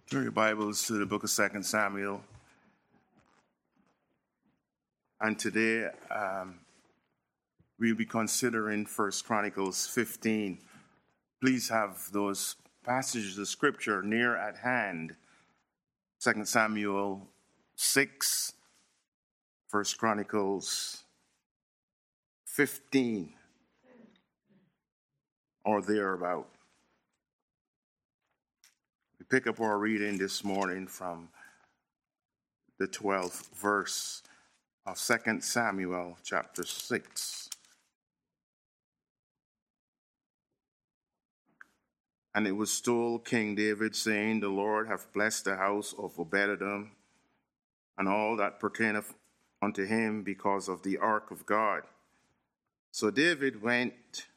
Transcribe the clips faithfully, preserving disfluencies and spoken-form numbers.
Turn your Bibles to the book of Second Samuel. And today um, we'll be considering First Chronicles fifteen. Please have those passages of scripture near at hand. Second Samuel six, First Chronicles fifteen, or thereabout. We pick up our reading this morning from the twelfth verse of Second Samuel chapter six. And it was told King David, saying, The Lord hath blessed the house of Obed-Edom and all that pertaineth unto him because of the ark of God. So David went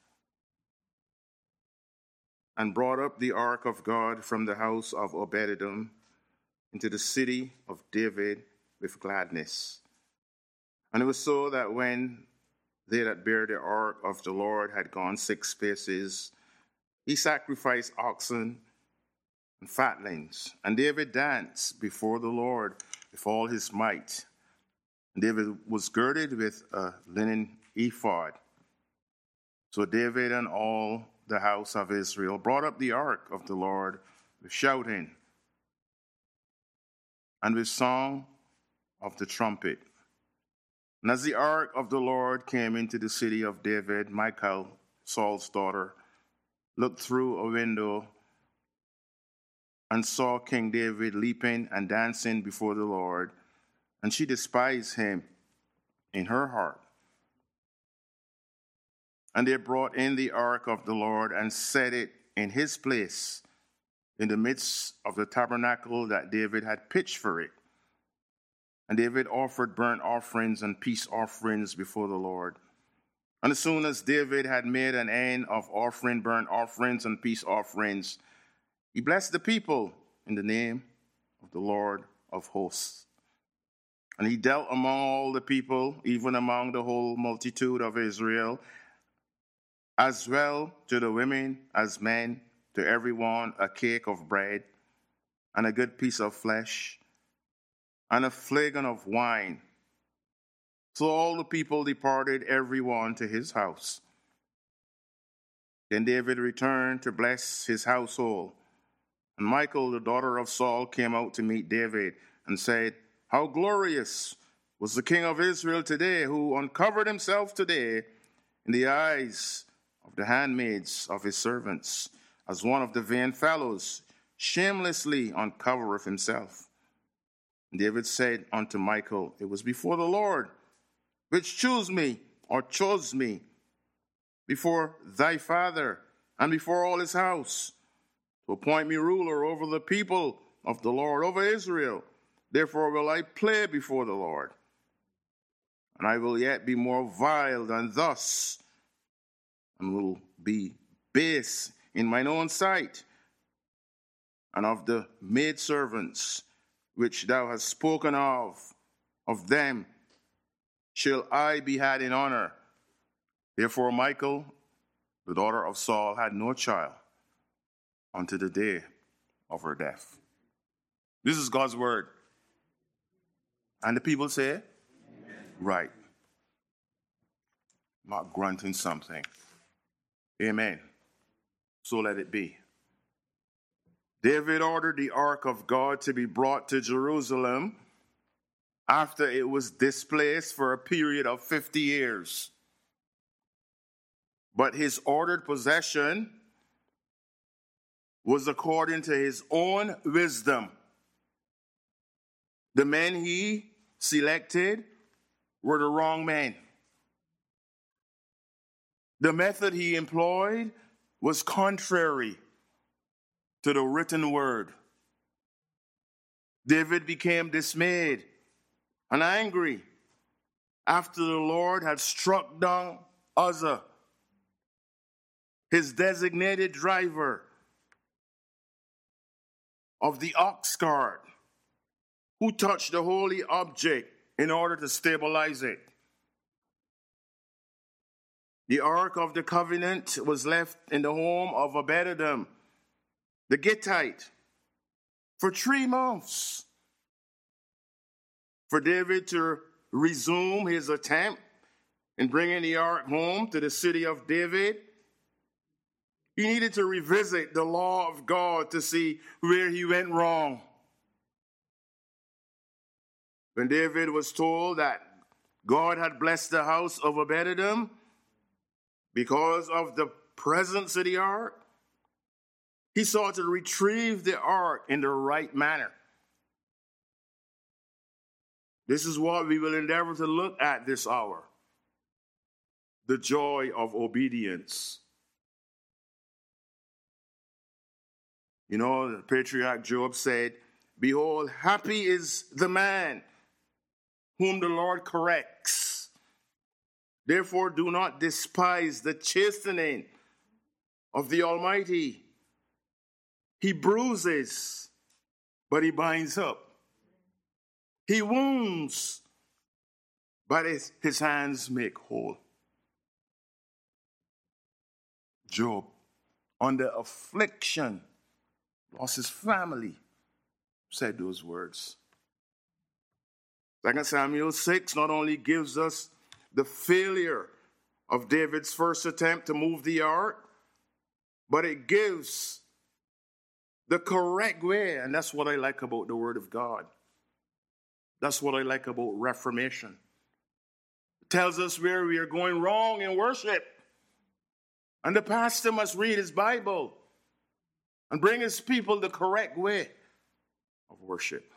and brought up the ark of God from the house of Obed-Edom into the city of David with gladness. And it was so that when they that bare the ark of the Lord had gone six paces, he sacrificed oxen and fatlings. And David danced before the Lord with all his might. And David was girded with a linen ephod. So David and all the house of Israel brought up the ark of the Lord with shouting and with song of the trumpet. And as the ark of the Lord came into the city of David, Michal, Saul's daughter, looked through a window and saw King David leaping and dancing before the Lord, and she despised him in her heart. And they brought in the ark of the Lord and set it in his place in the midst of the tabernacle that David had pitched for it. And David offered burnt offerings and peace offerings before the Lord. And as soon as David had made an end of offering burnt offerings and peace offerings, he blessed the people in the name of the Lord of hosts. And he dealt among all the people, even among the whole multitude of Israel, as well to the women as men, to everyone a cake of bread, and a good piece of flesh, and a flagon of wine. So all the people departed, every one to his house. Then David returned to bless his household. And Michal, the daughter of Saul, came out to meet David and said, How glorious was the king of Israel today, who uncovered himself today in the eyes of the handmaids of his servants, as one of the vain fellows shamelessly uncovereth himself. And David said unto Michal, It was before the Lord, which chose me, or chose me, before thy father, and before all his house, to appoint me ruler over the people of the Lord, over Israel. Therefore will I play before the Lord, and I will yet be more vile than thus, and will be base in mine own sight, and of the maidservants which thou hast spoken of, of them shall I be had in honor. Therefore Michal, the daughter of Saul, had no child unto the day of her death. This is God's word. And the people say, Amen. Right. Not grunting something. Amen. So let it be. David ordered the ark of God to be brought to Jerusalem after it was displaced for a period of fifty years. But his ordered possession was according to his own wisdom. The men he selected were the wrong men. The method he employed was contrary to the written word. David became dismayed and angry after the Lord had struck down Uzzah, his designated driver of the ox cart, who touched the holy object in order to stabilize it. The Ark of the Covenant was left in the home of Obed-Edom, the Gittite, for three months for David to resume his attempt in bringing the ark home to the city of David. He needed to revisit the law of God to see where he went wrong. When David was told that God had blessed the house of Obed-Edom because of the presence of the ark, he sought to retrieve the ark in the right manner. This is what we will endeavor to look at this hour. The joy of obedience. You know, the patriarch Job said, "Behold, happy is the man whom the Lord corrects. Therefore do not despise the chastening of the Almighty. He bruises, but he binds up. He wounds, but his, his hands make whole." Job, under affliction, lost his family, said those words. Second Samuel six not only gives us the failure of David's first attempt to move the ark, but it gives the correct way, and that's what I like about the Word of God. That's what I like about Reformation. It tells us where we are going wrong in worship. And the pastor must read his Bible and bring his people the correct way of worship.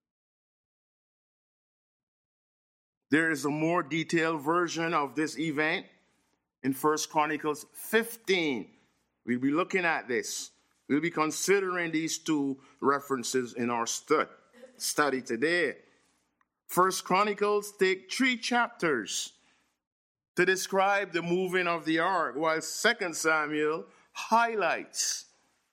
There is a more detailed version of this event in First Chronicles fifteen. We'll be looking at this. We'll be considering these two references in our stu- study today. First Chronicles take three chapters to describe the moving of the ark, while Second Samuel highlights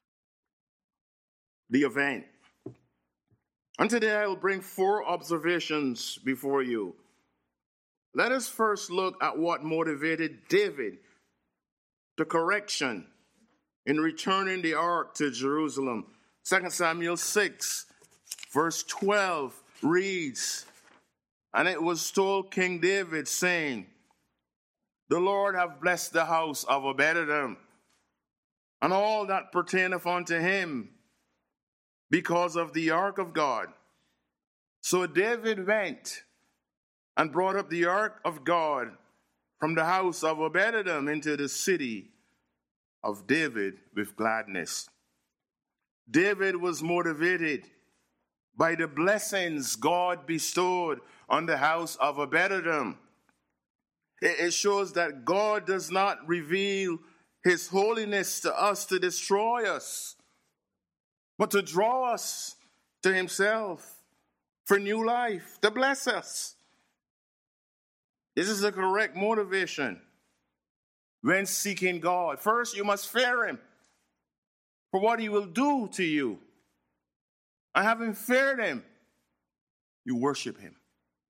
the event. And today I will bring four observations before you. Let us first look at what motivated David to correction in returning the ark to Jerusalem. Second Samuel six, verse twelve reads, "And it was told King David, saying, The Lord have blessed the house of Obed-Edom, and all that pertaineth unto him, because of the ark of God. So David went and brought up the ark of God from the house of Obed-Edom into the city of David with gladness." David was motivated by the blessings God bestowed on the house of Obed-Edom. It shows that God does not reveal his holiness to us to destroy us, but to draw us to himself for new life, to bless us. This is the correct motivation when seeking God. First, you must fear him for what he will do to you. And having feared him, you worship him.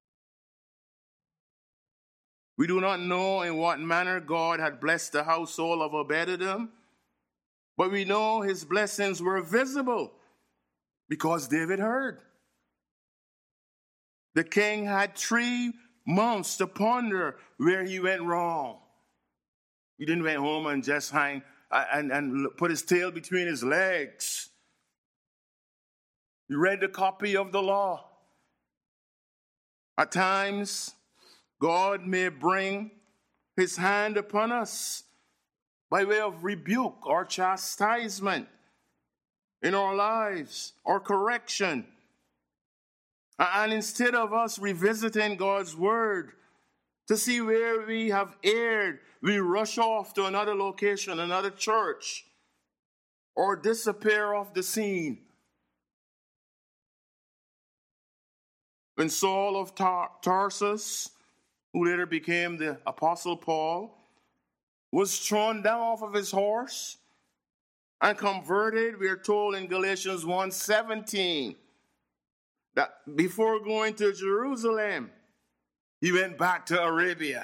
We do not know in what manner God had blessed the household of Obed-Edom, but we know his blessings were visible because David heard. The king had three months to ponder where he went wrong. He didn't went home and just hang and, and put his tail between his legs. He read the copy of the law. At times, God may bring his hand upon us by way of rebuke or chastisement in our lives or correction. And instead of us revisiting God's word to see where we have erred, we rush off to another location, another church, or disappear off the scene. When Saul of Tar- Tarsus, who later became the Apostle Paul, was thrown down off of his horse and converted, we are told in Galatians one seventeen, that before going to Jerusalem, he went back to Arabia.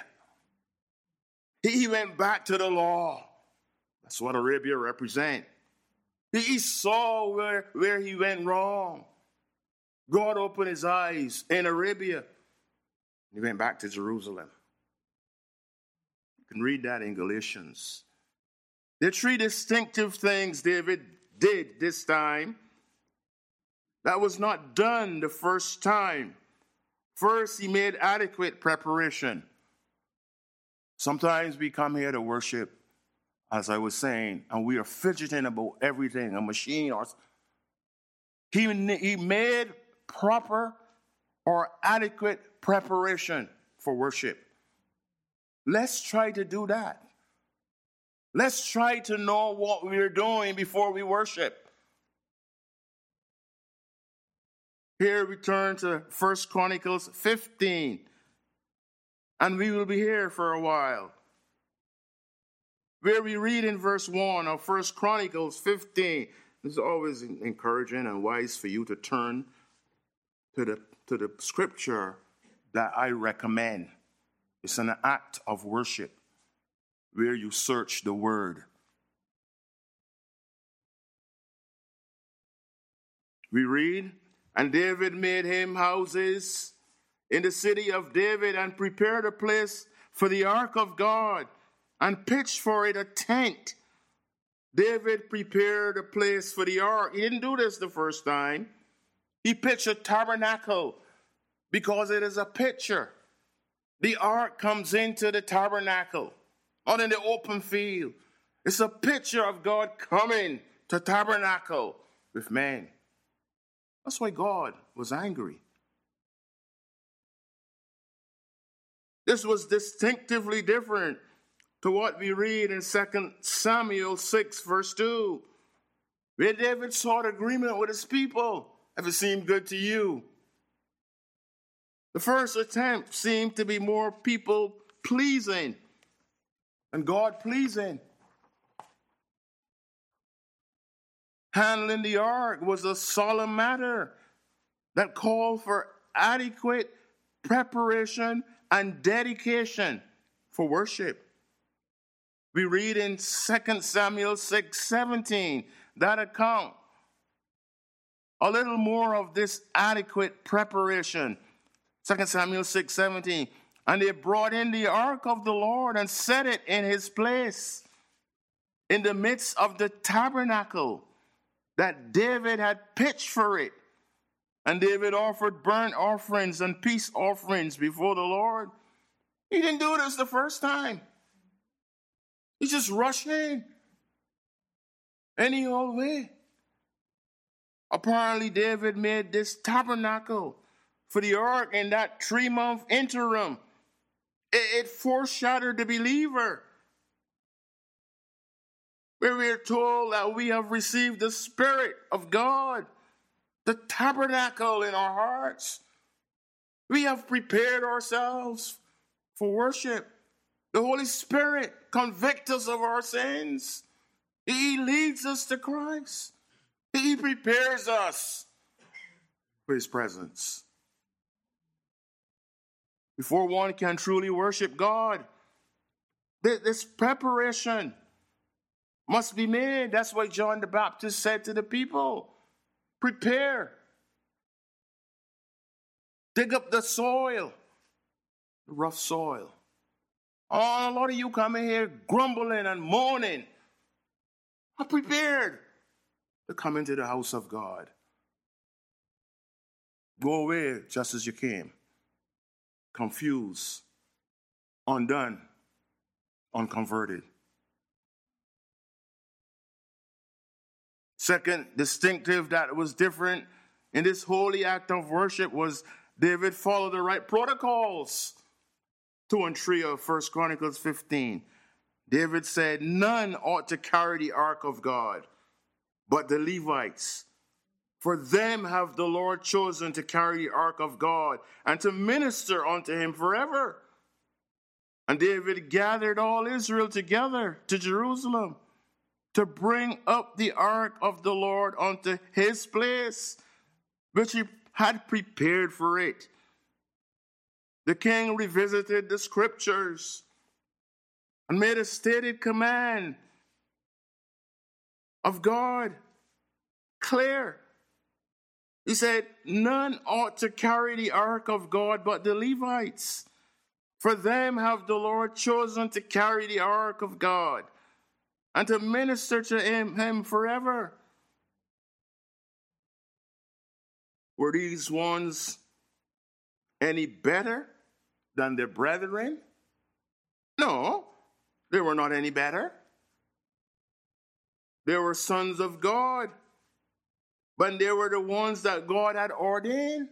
He went back to the law. That's what Arabia represents. He saw where, where he went wrong. God opened his eyes in Arabia. He went back to Jerusalem. You can read that in Galatians. There are three distinctive things David did this time that was not done the first time. First, he made adequate preparation. Sometimes we come here to worship, as I was saying, and we are fidgeting about everything, a machine. Or he, he made proper or adequate preparation for worship. Let's try to do that. Let's try to know what we're doing before we worship. Here we turn to First Chronicles fifteen, and we will be here for a while, where we read in verse one of First Chronicles fifteen. This is always encouraging and wise for you to turn to the, to the scripture that I recommend. It's an act of worship where you search the word. We read, "And David made him houses in the city of David and prepared a place for the ark of God and pitched for it a tent." David prepared a place for the ark. He didn't do this the first time. He pitched a tabernacle because it is a picture. The ark comes into the tabernacle, out in the open field. It's a picture of God coming to tabernacle with man. That's why God was angry. This was distinctively different to what we read in Second Samuel six, verse two, where David sought agreement with his people. If it seemed good to you. The first attempt seemed to be more people-pleasing and God-pleasing. Handling the ark was a solemn matter that called for adequate preparation and dedication for worship. We read in Second Samuel six seventeen, that account, a little more of this adequate preparation. Second Samuel six seventeen, "And they brought in the ark of the Lord and set it in his place in the midst of the tabernacle that David had pitched for it. And David offered burnt offerings and peace offerings before the Lord." He didn't do this the first time. He just rushed in any old way. Apparently, David made this tabernacle for the ark in that three-month interim. It, it foreshadowed the believer, where we are told that we have received the Spirit of God, the tabernacle in our hearts. We have prepared ourselves for worship. The Holy Spirit convicts us of our sins. He leads us to Christ. He prepares us for his presence. Before one can truly worship God, this preparation must be made. That's why John the Baptist said to the people, prepare. Dig up the soil, the rough soil. Oh, a lot of you coming here grumbling and moaning. I'm prepared to come into the house of God. Go away just as you came. Confused, undone, unconverted. Second distinctive that was different in this holy act of worship was David followed the right protocols. Two and three of First Chronicles fifteen. David said, none ought to carry the ark of God, but the Levites. For them have the Lord chosen to carry the ark of God and to minister unto him forever. And David gathered all Israel together to Jerusalem to bring up the ark of the Lord unto his place, which he had prepared for it. The king revisited the scriptures and made a stated command of God Clear. He said, none ought to carry the ark of God but the Levites. For them have the Lord chosen to carry the ark of God and to minister to him, him forever. Were these ones any better than their brethren? No, they were not any better. They were sons of God, but they were the ones that God had ordained.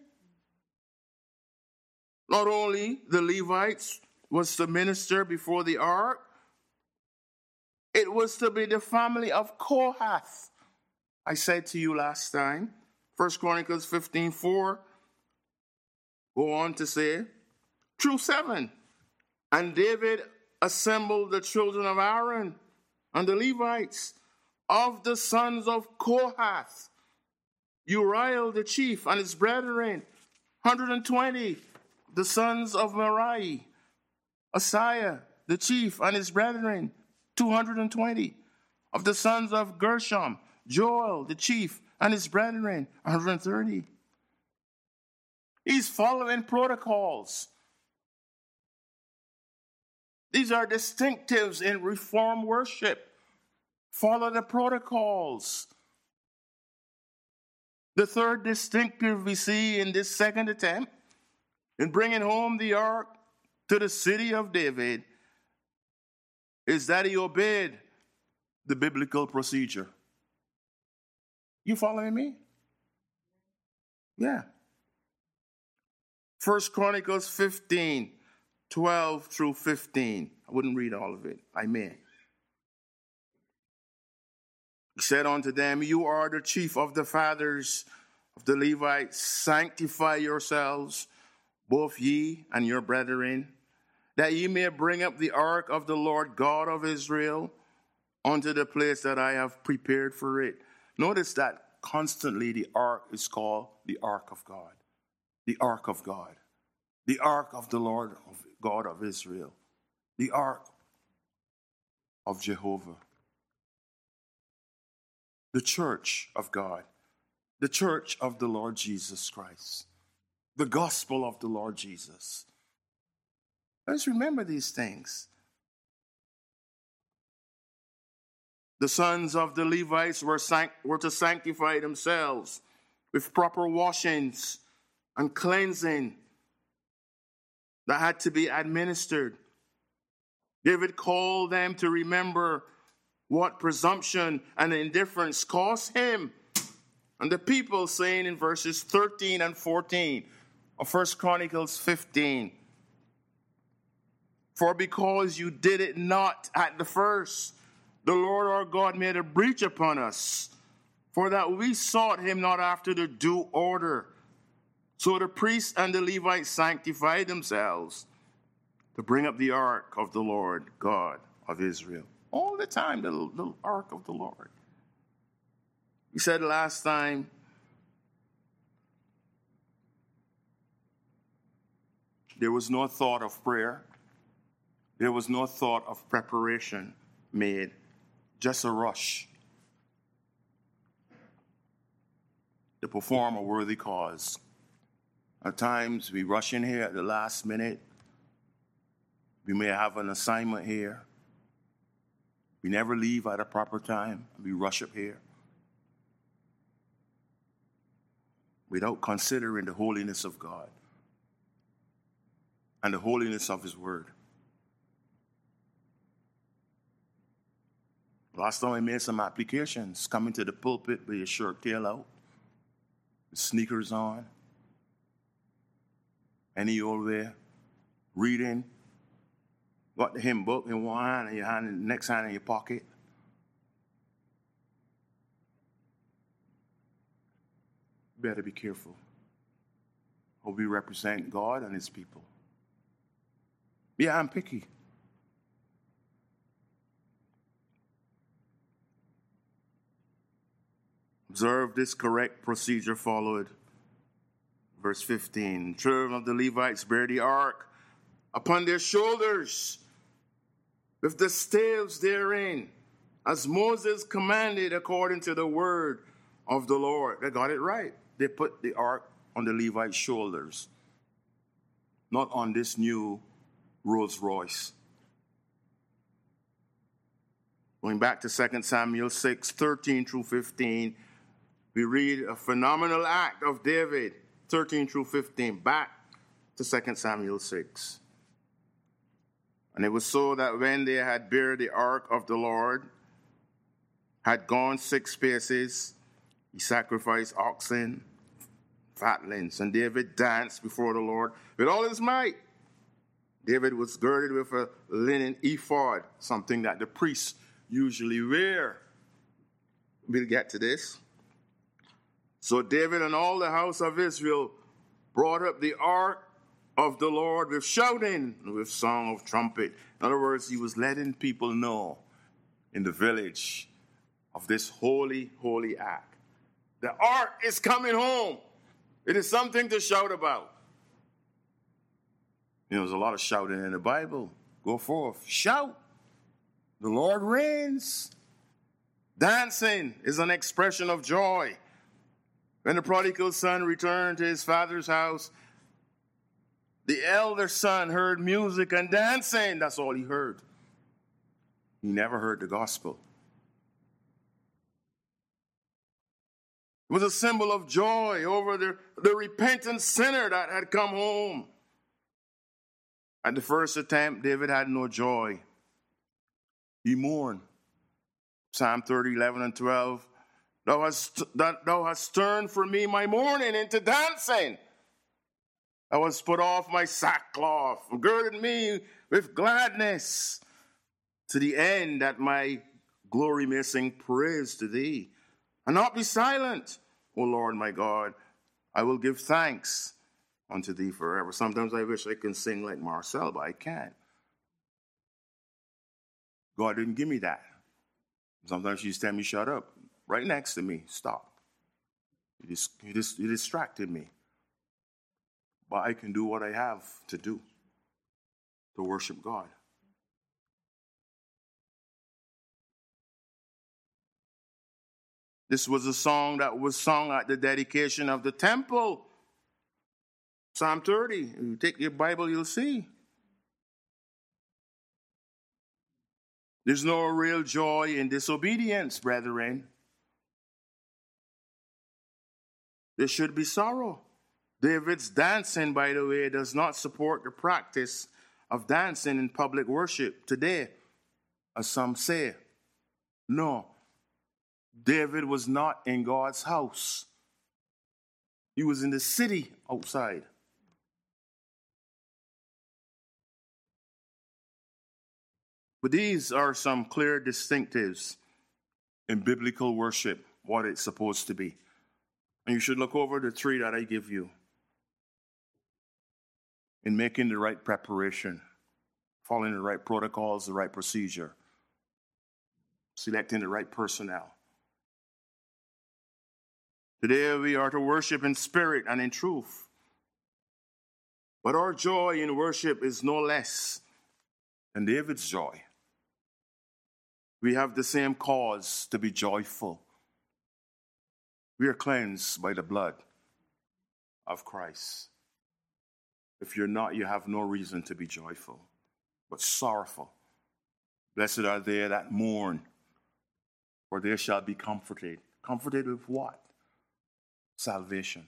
Not only the Levites was to minister before the ark, it was to be the family of Kohath. I said to you last time, First Chronicles fifteen four, go on to say, through seven. And David assembled the children of Aaron and the Levites of the sons of Kohath, Uriel the chief and his brethren, one hundred twenty, the sons of Merari, Asaiah the chief and his brethren, two hundred twenty, of the sons of Gershom, Joel the chief and his brethren, one hundred thirty. He's following protocols. These are distinctives in Reformed worship. Follow the protocols. The third distinctive we see in this second attempt in bringing home the ark to the city of David is that he obeyed the biblical procedure. You following me? Yeah. First Chronicles fifteen, twelve through fifteen. I wouldn't read all of it. I may. He said unto them, you are the chief of the fathers of the Levites. Sanctify yourselves, both ye and your brethren, that ye may bring up the ark of the Lord God of Israel unto the place that I have prepared for it. Notice that constantly the ark is called the ark of God. The ark of God. The ark of the Lord of God of Israel. The ark of Jehovah. The church of God. The church of the Lord Jesus Christ. The gospel of the Lord Jesus. Let's remember these things. The sons of the Levites were, sanct- were to sanctify themselves with proper washings and cleansing that had to be administered. David called them to remember what presumption and indifference cost him. And the people saying in verses thirteen and fourteen of First Chronicles fifteen, for because you did it not at the first, the Lord our God made a breach upon us, for that we sought him not after the due order. So the priests and the Levites sanctified themselves to bring up the ark of the Lord God of Israel. All the time, the, the ark of the Lord. He said last time, there was no thought of prayer. There was no thought of preparation made. Just a rush to perform a worthy cause. At times, we rush in here at the last minute. We may have an assignment here. We never leave at a proper time. We rush up here without considering the holiness of God and the holiness of his word. Last time I made some applications, coming to the pulpit with your shirt tail out, with sneakers on, and you over there reading, got the hymn book in one hand and your hand in the next hand in your pocket. You better be careful how we represent God and his people. Yeah, I'm picky. Observe this correct procedure followed. Verse fifteen, children of the Levites bear the ark upon their shoulders with the staves therein, as Moses commanded according to the word of the Lord. They got it right. They put the ark on the Levites' shoulders, not on this new Rolls Royce. Going back to Second Samuel six, thirteen through fifteen, we read a phenomenal act of David, thirteen through fifteen, back to Second Samuel six. And it was so that when they had bear the ark of the Lord, had gone six paces, he sacrificed oxen, fatlings, and David danced before the Lord with all his might. David was girded with a linen ephod, something that the priests usually wear. We'll get to this. So David and all the house of Israel brought up the ark of the Lord with shouting and with song of trumpet. In other words, he was letting people know in the village of this holy, holy act. The ark is coming home. It is something to shout about. You know, there's a lot of shouting in the Bible. Go forth, shout. The Lord reigns. Dancing is an expression of joy. When the prodigal son returned to his father's house, the elder son heard music and dancing. That's all he heard. He never heard the gospel. It was a symbol of joy over the, the repentant sinner that had come home. At the first attempt, David had no joy. He mourned. Psalm thirty, eleven and twelve. Thou hast, that thou hast turned for me my mourning into dancing. Thou hast put off my sackcloth, and girded me with gladness, to the end that my glory may sing praise to thee, and not be silent, O Lord my God. I will give thanks unto thee forever. Sometimes I wish I could sing like Marcel, but I can't. God didn't give me that. Sometimes she used to tell me, shut up. Right next to me, stop. You, dis- you, dis- you distracted me. But I can do what I have to do, to worship God. This was a song that was sung at the dedication of the temple. Psalm thirty. If you take your Bible, you'll see. There's no real joy in disobedience, brethren. There should be sorrow. David's dancing, by the way, does not support the practice of dancing in public worship today, as some say. No. David was not in God's house. He was in the city outside. But these are some clear distinctives in biblical worship, what it's supposed to be. And you should look over the three that I give you in making the right preparation, following the right protocols, the right procedure, selecting the right personnel. Today we are to worship in spirit and in truth. But our joy in worship is no less than David's joy. We have the same cause to be joyful. We are cleansed by the blood of Christ. If you're not, you have no reason to be joyful, but sorrowful. Blessed are they that mourn, for they shall be comforted. Comforted with what? Salvation.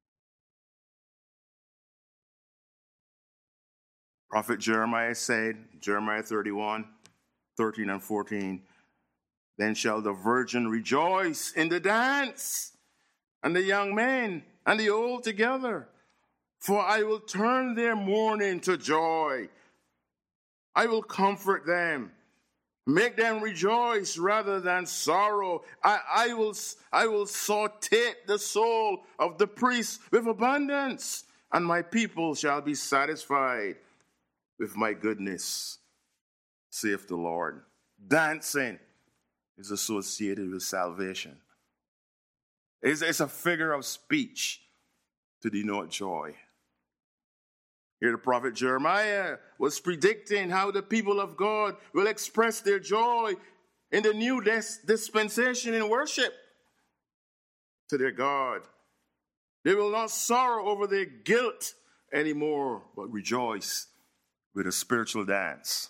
Prophet Jeremiah said, Jeremiah thirty-one, thirteen and fourteen, then shall the virgin rejoice in the dance, and the young men and the old together. For I will turn their mourning to joy. I will comfort them, make them rejoice rather than sorrow. I, I will I will satiate the soul of the priests with abundance, and my people shall be satisfied with my goodness, saith the Lord. Dancing is associated with salvation. It's, it's a figure of speech to denote joy. Here the prophet Jeremiah was predicting how the people of God will express their joy in the new dis- dispensation in worship. to their God. They will not sorrow over their guilt anymore, but rejoice with a spiritual dance.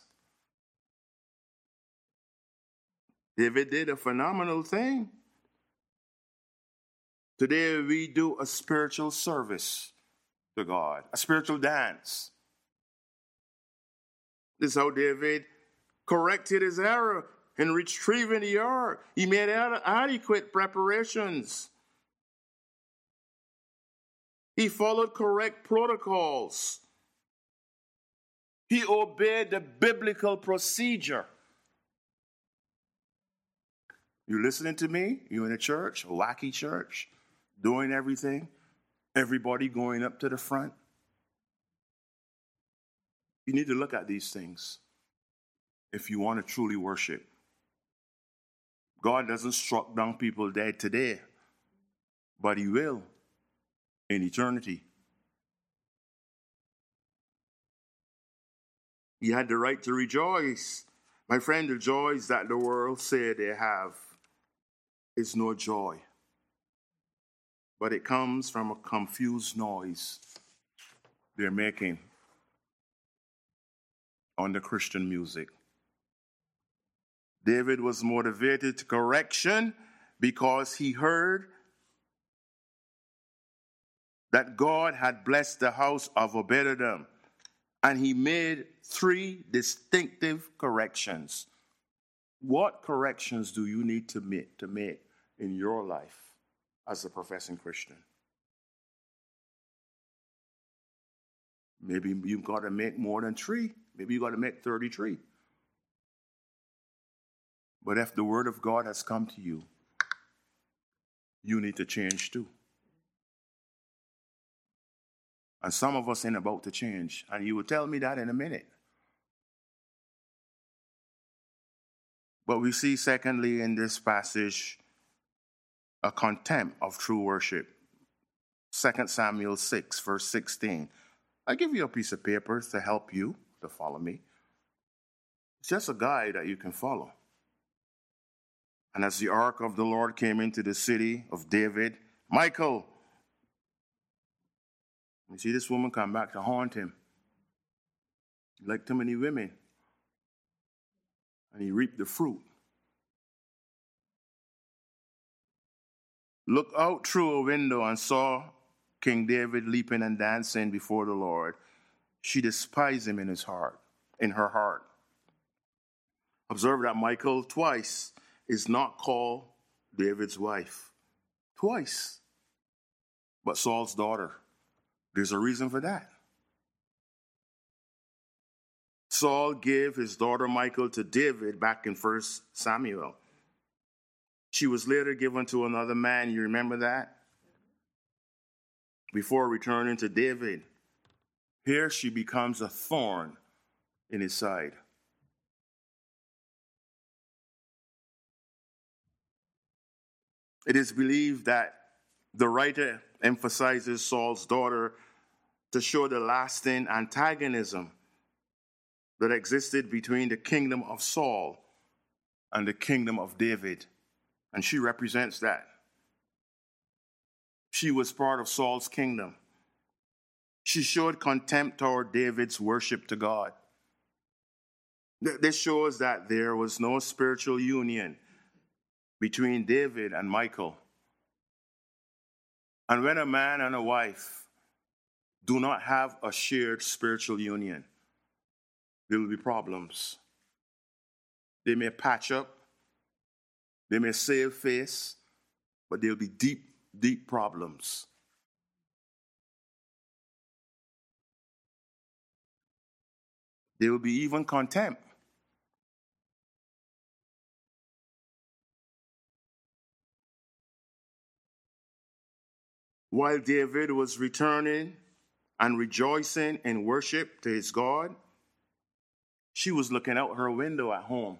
David did a phenomenal thing. Today we do a spiritual service to God, a spiritual dance. This is how David corrected his error in retrieving the ark. He made adequate preparations. He followed correct protocols. He obeyed the biblical procedure. You listening to me? You in a church, a wacky church, doing everything, everybody going up to the front. You need to look at these things if you want to truly worship. God doesn't struck down people dead today, but he will in eternity. He had the right to rejoice. My friend, the joys that the world say they have is no joy, but it comes from a confused noise they're making on the Christian music. David was motivated to correction because he heard that God had blessed the house of Obed-Edom, and he made three distinctive corrections. What corrections do you need to make to make in your life as a professing Christian? Maybe you've got to make more than three. Maybe you've got to make thirty-three. But if the word of God has come to you, you need to change too. And some of us ain't about to change. And you will tell me that in a minute. But we see, secondly, in this passage, a contempt of true worship. Second Samuel six, verse sixteen. I give you a piece of paper to help you to follow me. It's just a guide that you can follow. And as the ark of the Lord came into the city of David, Michal, you see this woman come back to haunt him. Like too many women. And he reaped the fruit. Looked out through a window and saw King David leaping and dancing before the Lord. She despised him in his heart, in her heart. Observe that Michal twice is not called David's wife. Twice. But Saul's daughter. There's a reason for that. Saul gave his daughter Michal to David back in First Samuel. She was later given to another man. You remember that? Before returning to David. Here she becomes a thorn in his side. It is believed that the writer emphasizes Saul's daughter to show the lasting antagonism that existed between the kingdom of Saul and the kingdom of David. And she represents that. She was part of Saul's kingdom. She showed contempt toward David's worship to God. This shows that there was no spiritual union between David and Michal. And when a man and a wife do not have a shared spiritual union, there will be problems. They may patch up, they may save face, but there will be deep, deep problems. There will be even contempt. While David was returning and rejoicing in worship to his God, she was looking out her window at home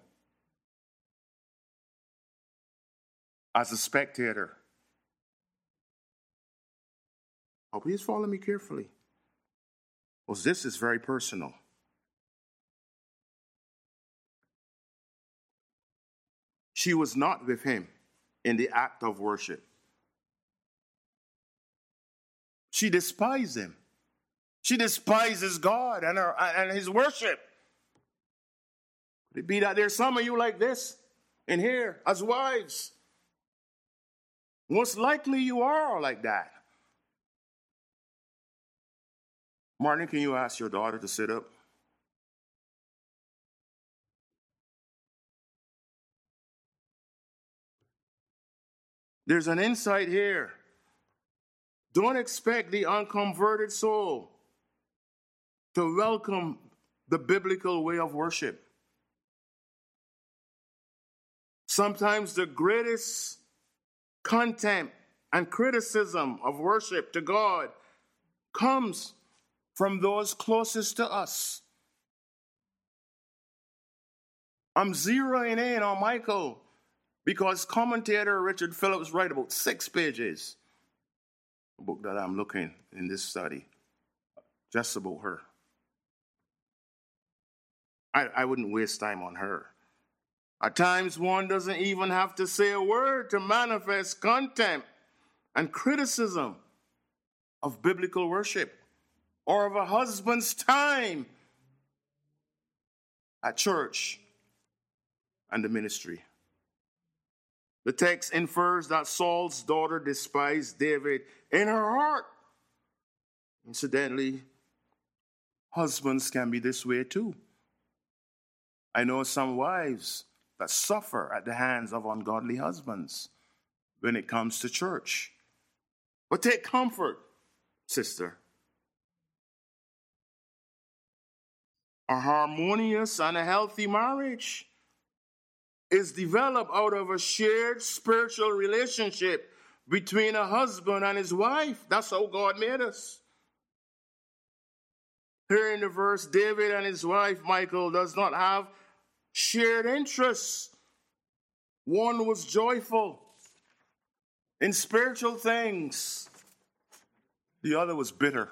as a spectator. Oh, please follow me carefully, because this is very personal. She was not with him in the act of worship. She despises him. She despises God and, her, and his worship. Could it be that there's some of you like this in here as wives? Most likely you are like that. Martin, can you ask your daughter to sit up? There's an insight here. Don't expect the unconverted soul to welcome the biblical way of worship. Sometimes the greatest contempt and criticism of worship to God comes from those closest to us. I'm zeroing in on Michal because commentator Richard Phillips wrote about six pages, a book that I'm looking in this study, just about her. I, I wouldn't waste time on her. At times, one doesn't even have to say a word to manifest contempt and criticism of biblical worship or of a husband's time at church and the ministry. The text infers that Saul's daughter despised David in her heart. Incidentally, husbands can be this way too. I know some wives that suffer at the hands of ungodly husbands when it comes to church. But take comfort, sister. A harmonious and a healthy marriage is developed out of a shared spiritual relationship between a husband and his wife. That's how God made us. Here in the verse, David and his wife, Michal, does not have shared interests. One was joyful in spiritual things. The other was bitter.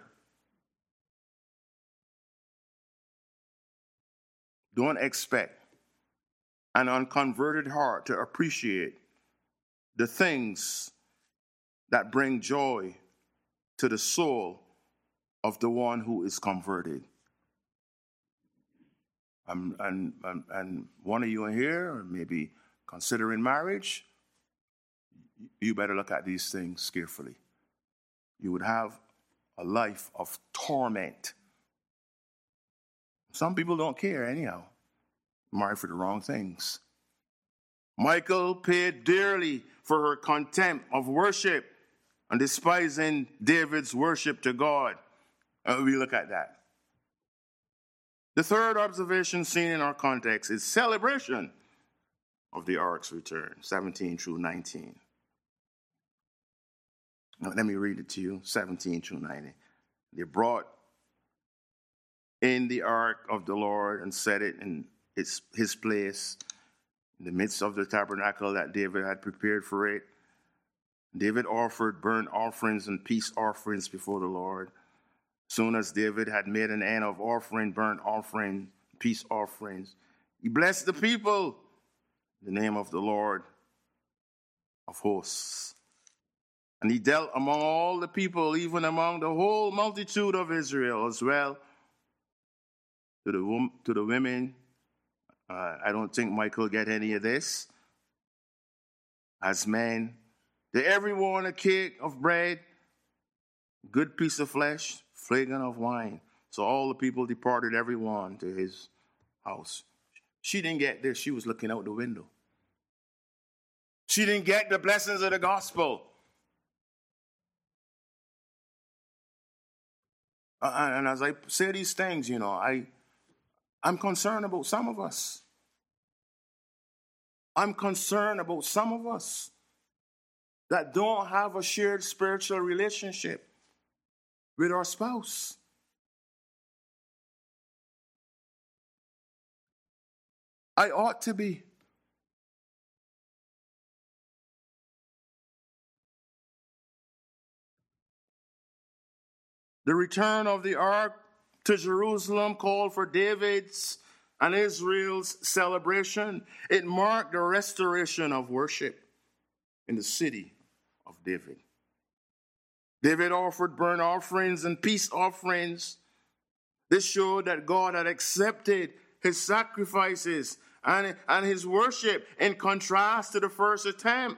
Don't expect an unconverted heart to appreciate the things that bring joy to the soul of the one who is converted. Um, and, and, and one of you in here, or maybe considering marriage, you better look at these things carefully. You would have a life of torment. Some people don't care anyhow. Married for the wrong things. Michal paid dearly for her contempt of worship and despising David's worship to God. Uh, we look at that. The third observation seen in our context is celebration of the ark's return, seventeen through nineteen. Now, let me read it to you, seventeen through nineteen. They brought in the ark of the Lord and set it in its, his place in the midst of the tabernacle that David had prepared for it. David offered burnt offerings and peace offerings before the Lord. Soon as David had made an end of offering burnt offering, peace offerings, he blessed the people in the name of the Lord of hosts. And he dealt among all the people, even among the whole multitude of Israel as well. To the, to the women, uh, I don't think Michal get any of this. As men, to everyone a cake of bread, good piece of flesh, flagon of wine. So all the people departed, everyone to his house. She didn't get this. She was looking out the window. She didn't get the blessings of the gospel. Uh, and as I say these things, you know, I, I'm concerned about some of us. I'm concerned about some of us that don't have a shared spiritual relationship with our spouse. I ought to be. The return of the ark to Jerusalem called for David's and Israel's celebration. It marked the restoration of worship in the city of David. David offered burnt offerings and peace offerings. This showed that God had accepted his sacrifices and, and his worship in contrast to the first attempt.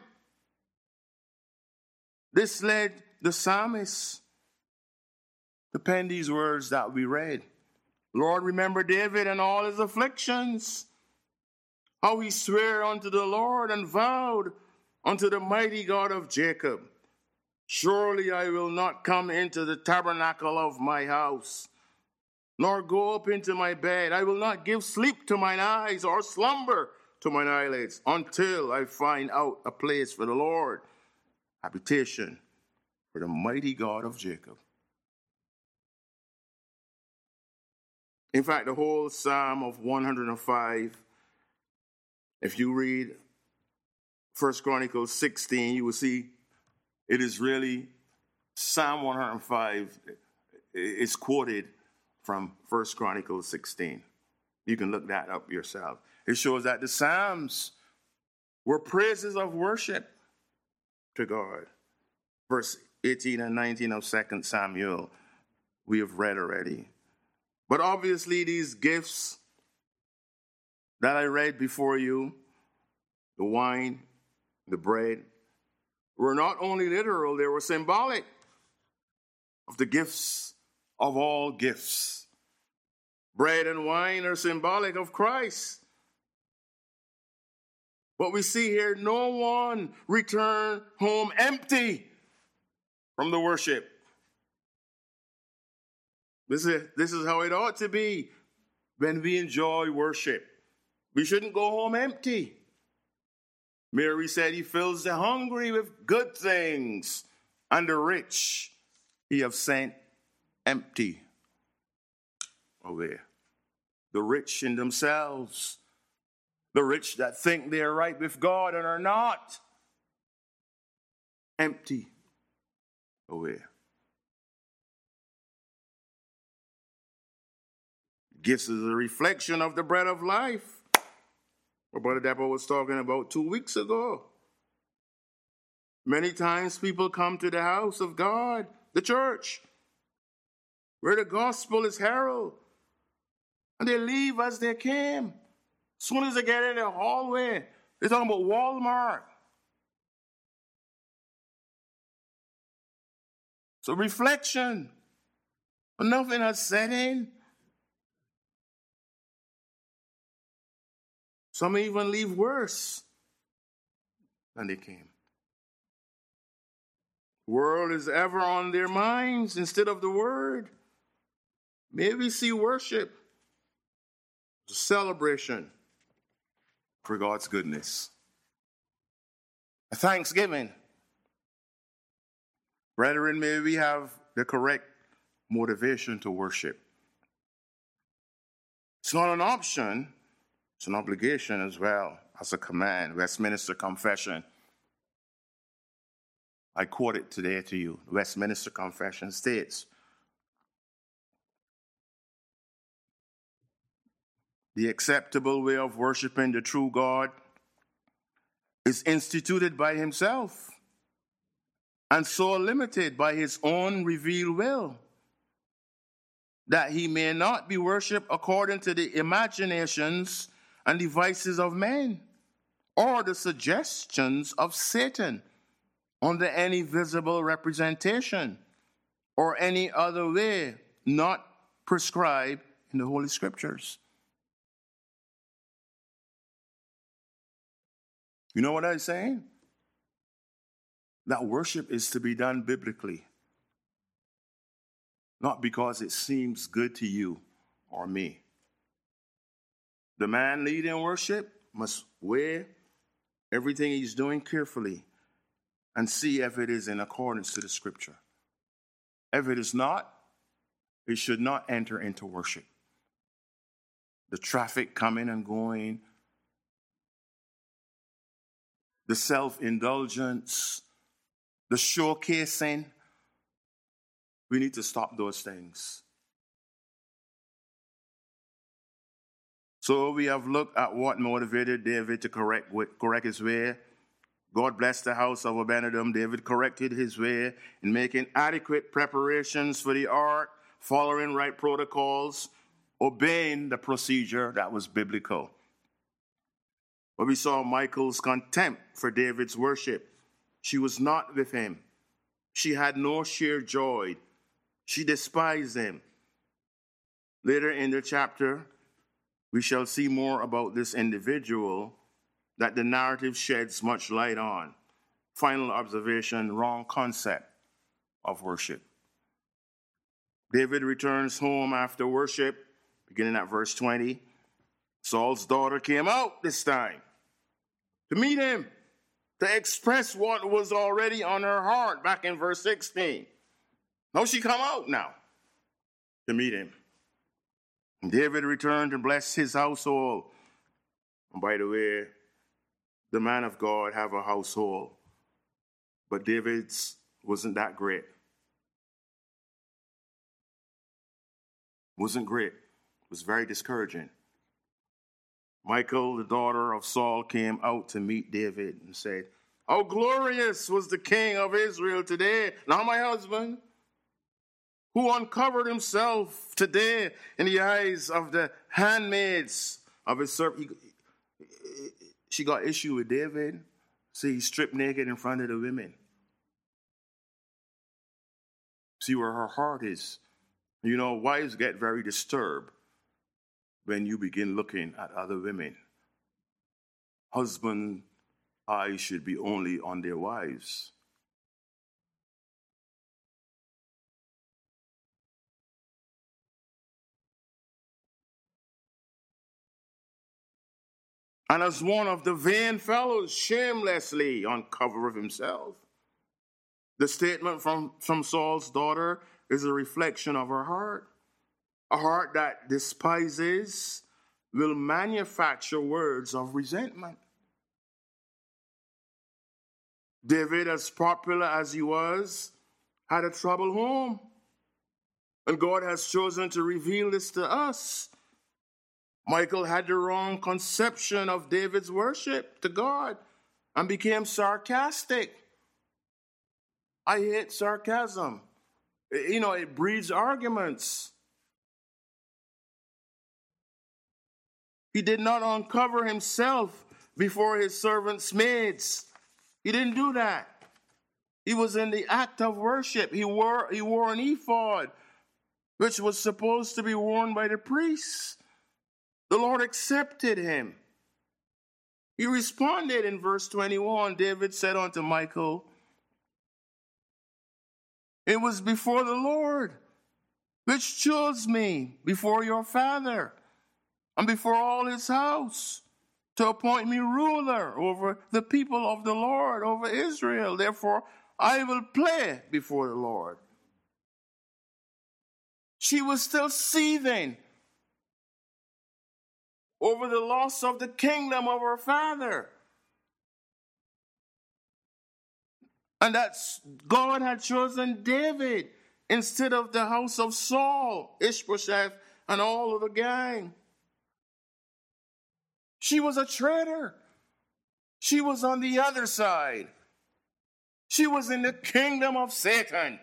This led the psalmist to pen these words that we read. Lord, remember David and all his afflictions, how he swore unto the Lord and vowed unto the mighty God of Jacob, surely I will not come into the tabernacle of my house, nor go up into my bed. I will not give sleep to mine eyes or slumber to mine eyelids until I find out a place for the Lord, habitation for the mighty God of Jacob. In fact, the whole Psalm of one hundred five, if you read First Chronicles sixteen, you will see it is really Psalm one hundred five is quoted from First Chronicles sixteen. You can look that up yourself. It shows that the Psalms were praises of worship to God. Verse eighteen and nineteen of Second Samuel, we have read already. But obviously these gifts that I read before you, the wine, the bread, were not only literal, they were symbolic of the gifts of all gifts. Bread and wine are symbolic of Christ. But we see here, no one returned home empty from the worship. This is, this is how it ought to be when we enjoy worship. We shouldn't go home empty. Mary said he fills the hungry with good things, and the rich he have sent empty away. The rich in themselves, the rich that think they are right with God and are not, empty away. Gifts is a reflection of the bread of life. What Brother Dapper was talking about two weeks ago. Many times people come to the house of God, the church, where the gospel is heralded, and they leave as they came. As soon as they get in the hallway, they're talking about Walmart. So reflection, but nothing has set in. Some even leave worse than they came. The world is ever on their minds instead of the word. May we see worship as a celebration for God's goodness. A thanksgiving. Brethren, may we have the correct motivation to worship. It's not an option. It's an obligation as well as a command. Westminster Confession. I quote it today to you. The Westminster Confession states, the acceptable way of worshiping the true God is instituted by himself and so limited by his own revealed will that he may not be worshipped according to the imaginations and devices of men, or the suggestions of Satan, under any visible representation, or any other way not prescribed in the Holy Scriptures. You know what I'm saying? That worship is to be done biblically, not because it seems good to you or me. The man leading worship must weigh everything he's doing carefully and see if it is in accordance to the Scripture. If it is not, he should not enter into worship. The traffic coming and going, the self-indulgence, the showcasing, we need to stop those things. So we have looked at what motivated David to correct, correct his way, God blessed the house of Obed-Edom. David corrected his way in making adequate preparations for the ark, following right protocols, obeying the procedure that was biblical. But we saw Michal's contempt for David's worship. She was not with him. She had no shared joy. She despised him. Later in the chapter, we shall see more about this individual that the narrative sheds much light on. Final observation, wrong concept of worship. David returns home after worship, beginning at verse twenty. Saul's daughter came out this time to meet him, to express what was already on her heart back in verse sixteen. Now she come out now to meet him. And David returned to bless his household. And by the way, the man of God have a household, but David's wasn't that great. Wasn't great. It was very discouraging. Michal, the daughter of Saul, came out to meet David and said, "How glorious was the king of Israel today, not my husband, who uncovered himself today in the eyes of the handmaids of his servant." She got issue with David, so he stripped naked in front of the women. See where her heart is. You know, wives get very disturbed when you begin looking at other women. Husband eyes should be only on their wives. And as one of the vain fellows shamelessly uncovered himself. The statement from, from Saul's daughter is a reflection of her heart. A heart that despises will manufacture words of resentment. David, as popular as he was, had a troubled home. And God has chosen to reveal this to us. Michal had the wrong conception of David's worship to God and became sarcastic. I hate sarcasm. You know, it breeds arguments. He did not uncover himself before his servants' maids. He didn't do that. He was in the act of worship. He wore, he wore an ephod, which was supposed to be worn by the priests. The Lord accepted him. He responded in verse twenty-one. David said unto Michal, "It was before the Lord, which chose me before your father and before all his house, to appoint me ruler over the people of the Lord, over Israel. Therefore, I will play before the Lord." She was still seething over the loss of the kingdom of her father. And that's God had chosen David instead of the house of Saul, Ishbosheth, and all of the gang. She was a traitor. She was on the other side. She was in the kingdom of Satan.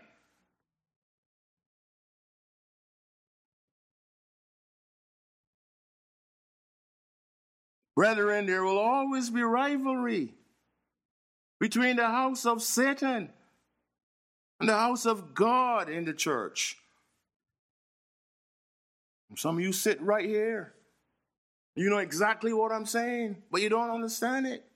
Brethren, there will always be rivalry between the house of Satan and the house of God in the church. Some of you sit right here. You know exactly what I'm saying, but you don't understand it.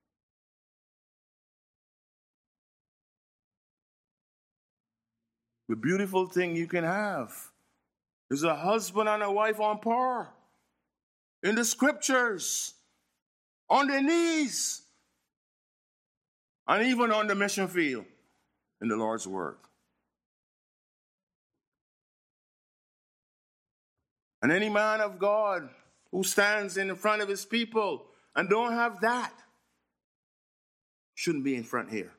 The beautiful thing you can have is a husband and a wife on par in the scriptures, on their knees, and even on the mission field in the Lord's work. And any man of God who stands in front of his people and don't have that shouldn't be in front here.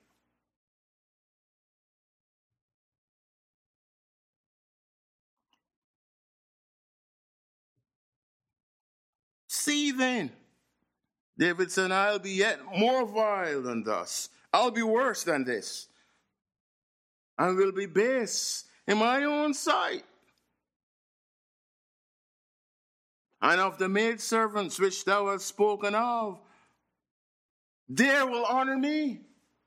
Seething. David said, I'll be yet more vile than thus. I'll be worse than this. I will be base in my own sight. And of the maidservants which thou hast spoken of, they will honor me.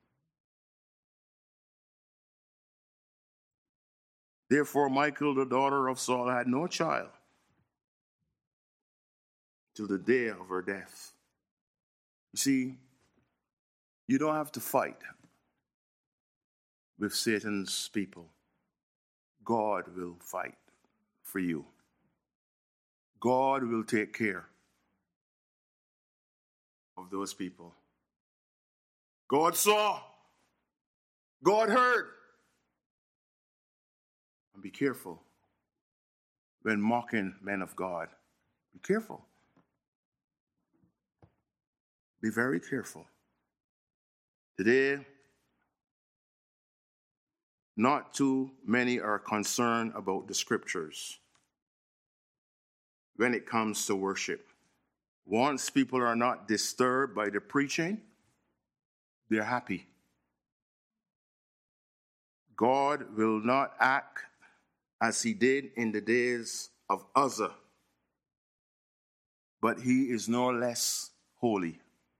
Therefore, Michal, the daughter of Saul, had no child till the day of her death. You see, you don't have to fight with Satan's people. God will fight for you. God will take care of those people. God saw. God heard. And be careful when mocking men of God. Be careful. Be very careful. Today, not too many are concerned about the scriptures when it comes to worship. Once people are not disturbed by the preaching, they're happy. God will not act as he did in the days of Uzzah, but he is no less holy.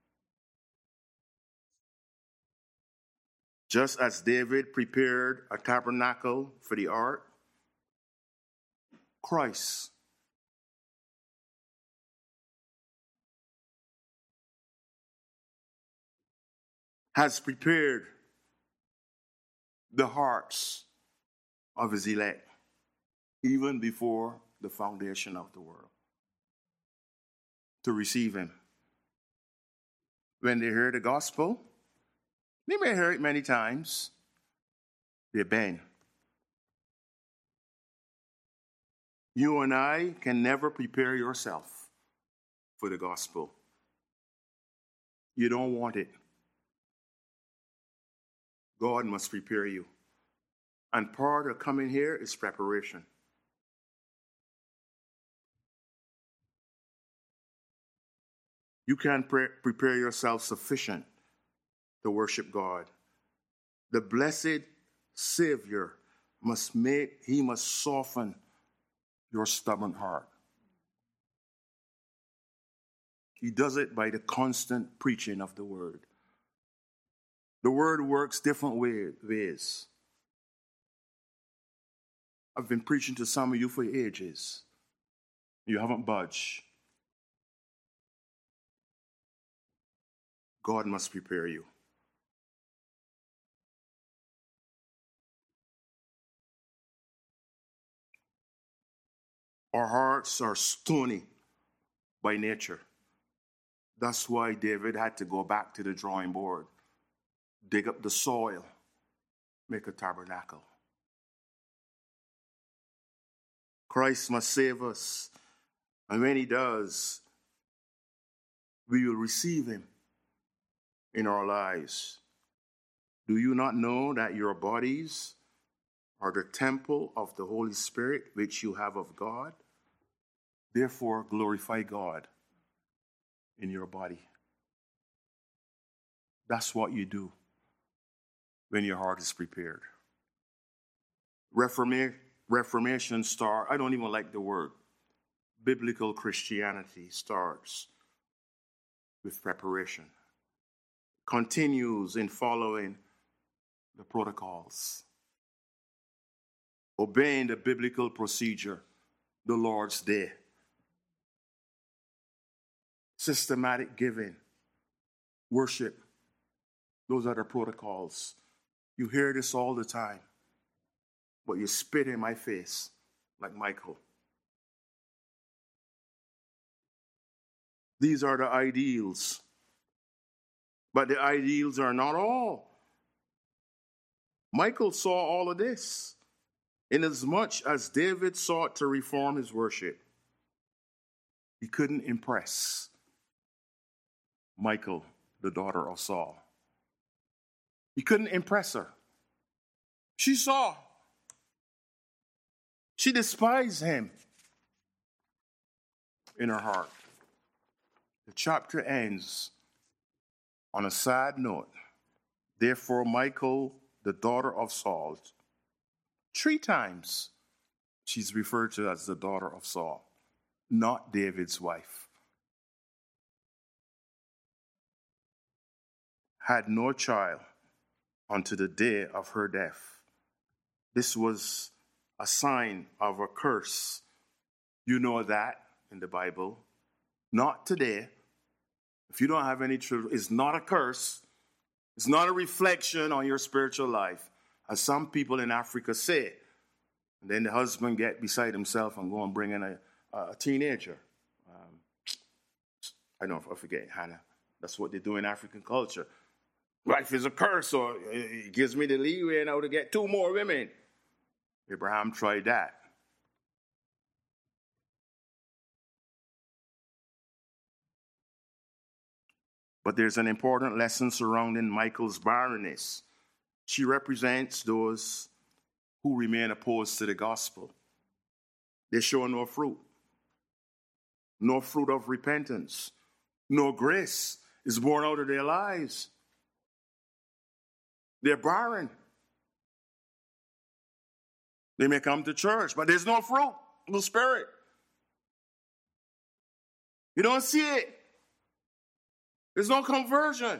Just as David prepared a tabernacle for the ark, Christ has prepared the hearts of his elect, even before the foundation of the world, to receive him. When they hear the gospel, they may hear it many times, they bend. You and I can never prepare yourself for the gospel. You don't want it. God must prepare you. And part of coming here is preparation. You can't pre- prepare yourself sufficient to worship God. The blessed Savior must make, he must soften your stubborn heart. He does it by the constant preaching of the word. The word works different way, ways. I've been preaching to some of you for ages. You haven't budged. God must prepare you. Our hearts are stony by nature. That's why David had to go back to the drawing board, dig up the soil, make a tabernacle. Christ must save us. And when he does, we will receive him in our lives. Do you not know that your bodies are the temple of the Holy Spirit, which you have of God? Therefore, glorify God in your body. That's what you do when your heart is prepared. Reforma- Reformation start, I don't even like the word. Biblical Christianity starts with preparation. Continues in following the protocols. Obeying the biblical procedure, the Lord's Day. Systematic giving, worship. Those are the protocols. You hear this all the time, but you spit in my face like Michal. These are the ideals. But the ideals are not all. Michal saw all of this. Inasmuch as David sought to reform his worship, he couldn't impress Michal, the daughter of Saul. He couldn't impress her. She saw. She despised him in her heart. The chapter ends on a sad note. Therefore, Michal, the daughter of Saul, three times she's referred to as the daughter of Saul, not David's wife, had no child unto the day of her death. This was a sign of a curse. You know that in the Bible. Not today. If you don't have any children, it's not a curse. It's not a reflection on your spiritual life, as some people in Africa say. And then the husband get beside himself and go and bring in a, a teenager. Um, I don't know, I forget, Hannah. That's what they do in African culture. Life is a curse, or it gives me the leeway now to get two more women. Abraham tried that. But there's an important lesson surrounding Michal's barrenness. She represents those who remain opposed to the gospel. They show no fruit. No fruit of repentance. No grace is born out of their lives. They're barren. They may come to church, but there's no fruit, no spirit. You don't see it. There's no conversion.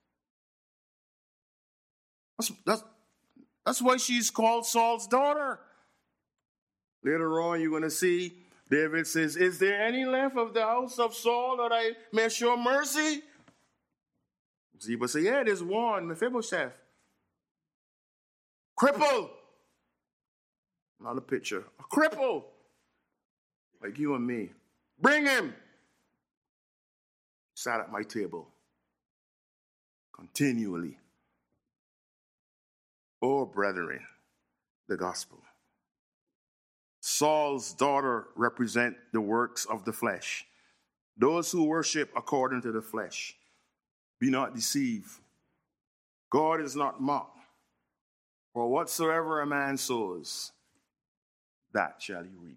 That's, that's, that's why she's called Saul's daughter. Later on, you're going to see David says, is there any left of the house of Saul that I may show mercy? Ziba said, yeah, there's one, Mephibosheth. Cripple. Not a picture. A cripple. Like you and me. Bring him. Sat at my table. Continually. Oh, brethren, the gospel. Saul's daughter represent the works of the flesh. Those who worship according to the flesh. Be not deceived. God is not mocked. For whatsoever a man sows, that shall he reap.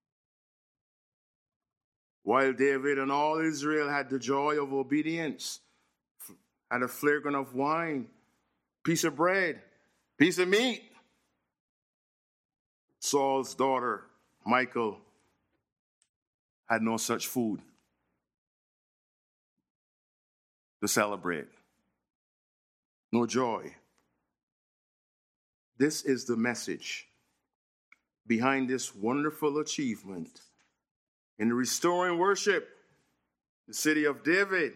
While David and all Israel had the joy of obedience, had a flagon of wine, piece of bread, piece of meat, Saul's daughter, Michal, had no such food to celebrate. No joy. This is the message behind this wonderful achievement in restoring worship, the city of David.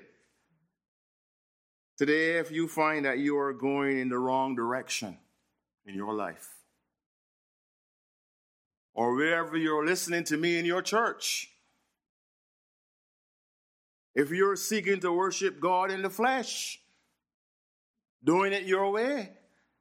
Today, if you find that you are going in the wrong direction in your life, or wherever you're listening to me in your church, if you're seeking to worship God in the flesh, doing it your way,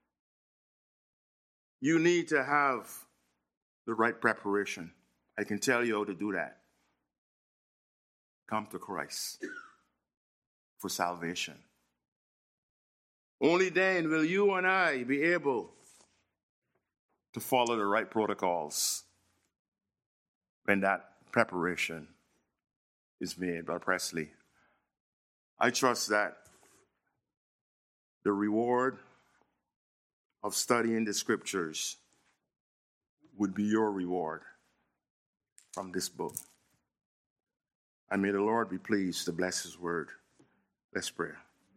you need to have the right preparation. I can tell you how to do that. Come to Christ for salvation. Only then will you and I be able to follow the right protocols when that preparation is made. Brother Presley, I trust that the reward of studying the scriptures would be your reward from this book. And may the Lord be pleased to bless his word. Let's pray.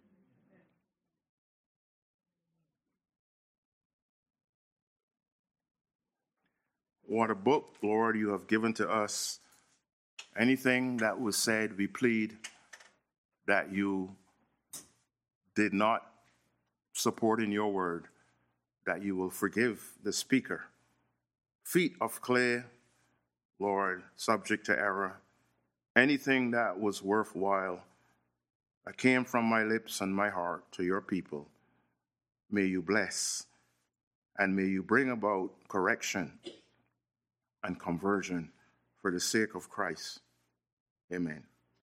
What a book, Lord, you have given to us. Anything that was said, we plead that you did not support in your word, that you will forgive the speaker. Feet of clay, Lord, subject to error. Anything that was worthwhile that came from my lips and my heart to your people, may you bless and may you bring about correction and conversion for the sake of Christ. Amen.